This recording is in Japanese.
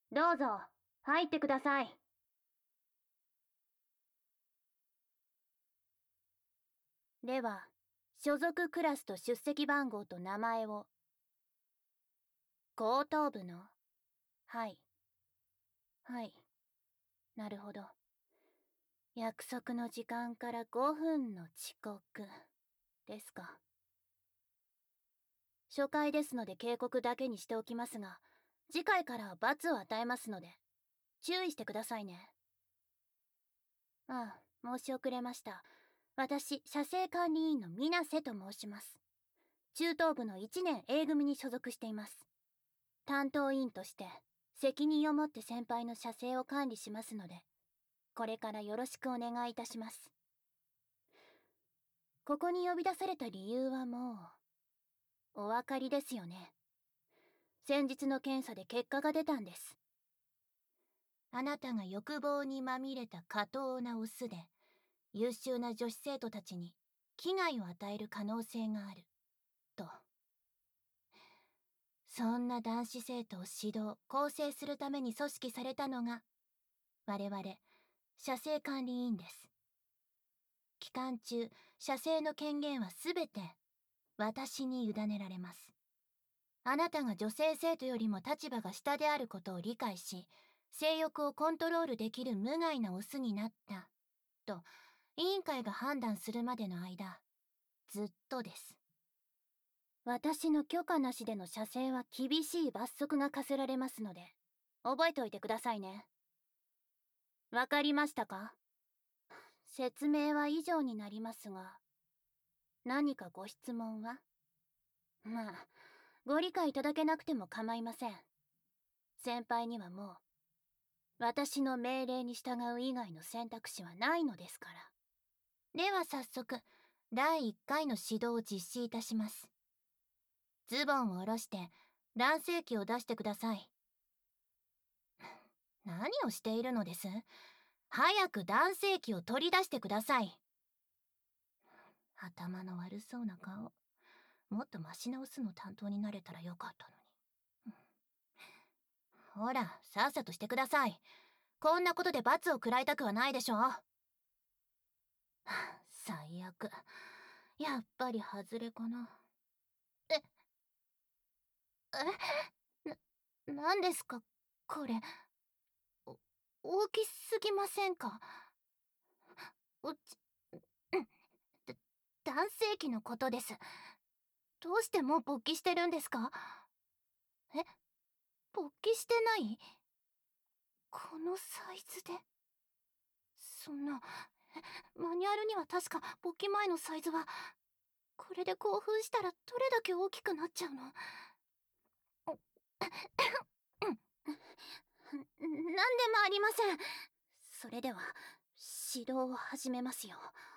どうぞ、入ってください。では、所属クラスと出席番号と名前を。高等部の。はい。はい。なるほど。約束の時間から5分の遅刻。ですか。初回ですので警告だけにしておきますが、次回からは罰を与えますので、注意してくださいね。ああ、申し遅れました。私、写生管理員の水瀬と申します。中等部の1年 A 組に所属しています。担当委員として、責任を持って先輩の写生を管理しますので、これからよろしくお願いいたします。ここに呼び出された理由はもう、お分かりですよね。先日の検査で結果が出たんです。あなたが欲望にまみれた下等なオスで、優秀な女子生徒たちに危害を与える可能性がある、と。そんな男子生徒を指導、構成するために組織されたのが、我々、写生管理委員です。期間中、写生の権限はすべて、私に委ねられます。あなたが女性生徒よりも立場が下であることを理解し、性欲をコントロールできる無害なオスになった、と、委員会が判断するまでの間、ずっとです。私の許可なしでの写生は厳しい罰則が課せられますので、覚えておいてくださいね。わかりましたか？説明は以上になりますが、何かご質問は？まあ、ご理解いただけなくても構いません。先輩にはもう、私の命令に従う以外の選択肢はないのですから。では早速、第1回の指導を実施いたします。ズボンを下ろして、男性器を出してください。何をしているのです？早く男性器を取り出してください。頭の悪そうな顔。もっとマシなオスの担当になれたらよかったのに。ほら、さっさとしてください。こんなことで罰を食らいたくはないでしょ。最悪。やっぱり外れかな。なんですか、これ。大きすぎませんか？うち、だ男性器のことです。どうしてもう勃起してるんですか？え、勃起してない？このサイズで。そんな、マニュアルには確か勃起前のサイズは、これで興奮したらどれだけ大きくなっちゃうの？なんでもありません。それでは、指導を始めますよ。